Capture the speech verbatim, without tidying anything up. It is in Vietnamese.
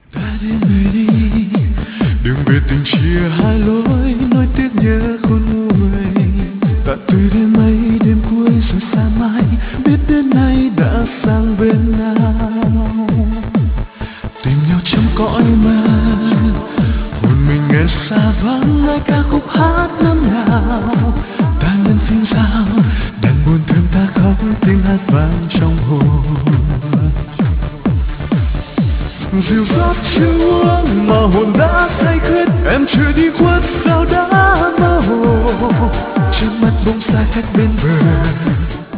Ta đến người đi, đừng về tình chia hai lối, nỗi tiếc nhớ khôn nguôi. Ta tươi đến mấy đêm cuối rồi xa mãi, biết đến nay đã sang bên nào. Tìm nhau trong cõi mơ, hồn mình nghe xa vắng ai ca khúc hát năm nào. Ta ngân phiên giao, đàn buồn thương ta khóc tiếng hát vang trong hồn. Dịu dắt chưa uống mà hồn đã say khướt, em chưa đi khuất sao đã mơ hồ. Trước mắt bóng xa cách bên bờ,